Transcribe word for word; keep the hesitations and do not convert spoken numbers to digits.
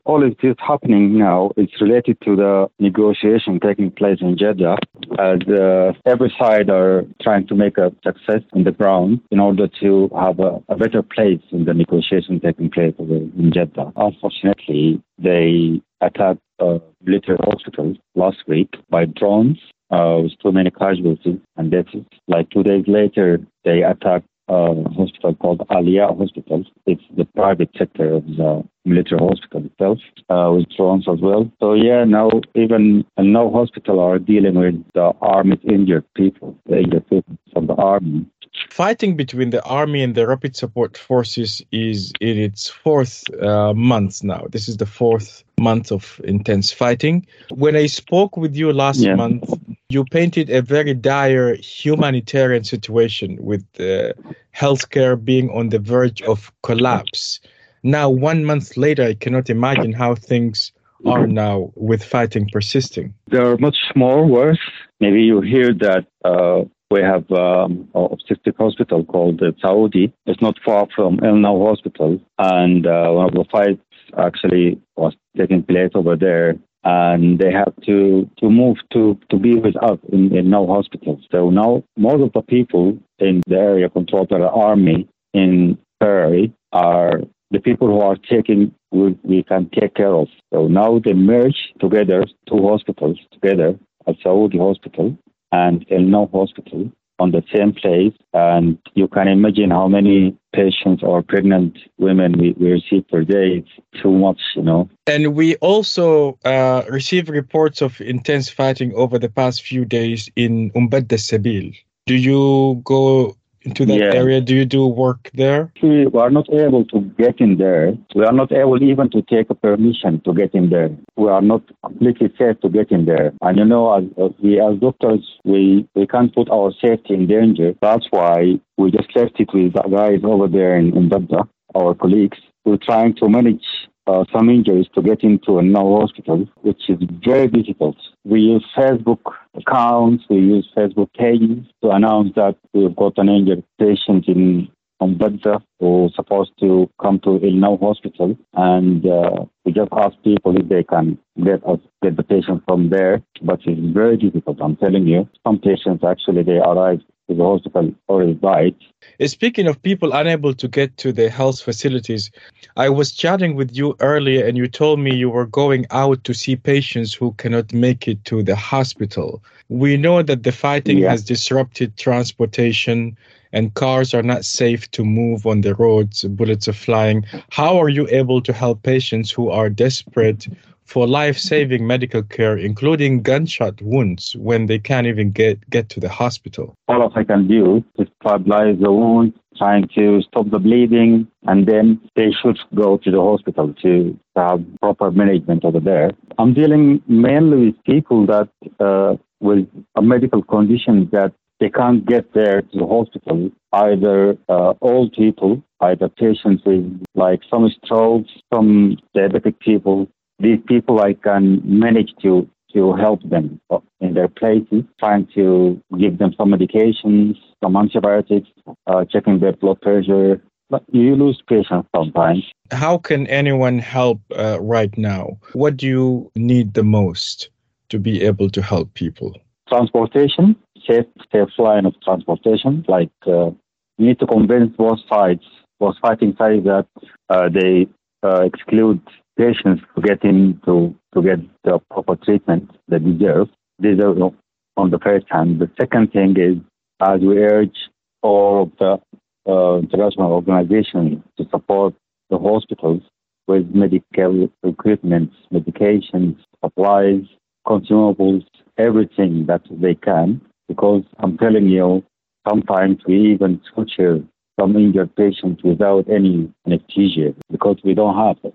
All of this happening now is related to the negotiation taking place in Jeddah, as uh, every side are trying to make a success on the ground in order to have a, a better place in the negotiation taking place over in Jeddah. Unfortunately, they attacked a military hospital last week by drones uh, with too many casualties and deaths. Like two days later, they attacked a hospital called Aliyah Hospital. It's the private sector of the military hospital itself, uh, with drones as well. So yeah, now even no hospital are dealing with the army's injured people, the injured people from the army. Fighting between the army and the rapid support forces is in its fourth uh, month now. This is the fourth month of intense fighting. When I spoke with you last Yeah. month, you painted a very dire humanitarian situation with uh, healthcare being on the verge of collapse. Now, one month later, I cannot imagine how things are now with fighting persisting. They are much more worse. Maybe you hear that uh, we have um, an obstetric hospital called uh, Saudi. It's not far from El Nau Hospital. And uh, one of the fights actually was taking place over there. And they have to, to move to, to be with us in, in Nau Hospital. So now most of the people in the area controlled by the army in Ferrari are the people who are taking, we, we can take care of. So now they merge together, two hospitals together, a Saudi hospital and El Nau Hospital on the same place. And you can imagine how many patients or pregnant women we, we receive per day. It's too much, you know. And we also uh, receive reports of intense fighting over the past few days in Umbadda Sabil. Do you go into that Yeah. area? Do you do work there? We are not able to get in there. We are not able even to take a permission to get in there. We are not completely safe to get in there. And you know, as, as we as doctors, we, we can't put our safety in danger. That's why we just left it with the guys over there in, in Jeddah, our colleagues. We're trying to manage uh, some injuries to get into a Nau hospital, which is very difficult. We use Facebook accounts, we use Facebook pages to announce that we've got an injured patient in Umbadda who's supposed to come to El Nau Hospital, and uh, we just ask people if they can get us get the patient from there, but it's very difficult. I'm telling you, some patients actually they arrive to the hospital already died. Speaking of people unable to get to the health facilities, I was chatting with you earlier and you told me you were going out to see patients who cannot make it to the hospital. We know that the fighting Yeah. has disrupted transportation and cars are not safe to move on the roads, bullets are flying. How are you able to help patients who are desperate for life-saving medical care, including gunshot wounds, when they can't even get, get to the hospital? All I can do is stabilize the wound, trying to stop the bleeding, and then they should go to the hospital to have proper management over there. I'm dealing mainly with people that uh, with a medical condition that they can't get there to the hospital, either uh, old people, either patients with like some strokes, some diabetic people. These people I can manage to, to help them in their places, trying to give them some medications, some antibiotics, uh, checking their blood pressure. But you lose patience sometimes. How can anyone help uh, right now? What do you need the most to be able to help people? Transportation, safe, safe line of transportation. Like uh, you need to convince both sides, both fighting sides, that uh, they uh, exclude patients to get in to, to get the proper treatment they deserve. Deserve on the first hand. The second thing is, as we urge all of the uh, international organizations to support the hospitals with medical equipment, medications, supplies, consumables, everything that they can, because I'm telling you, sometimes we even suture some injured patients without any anesthesia because we don't have it.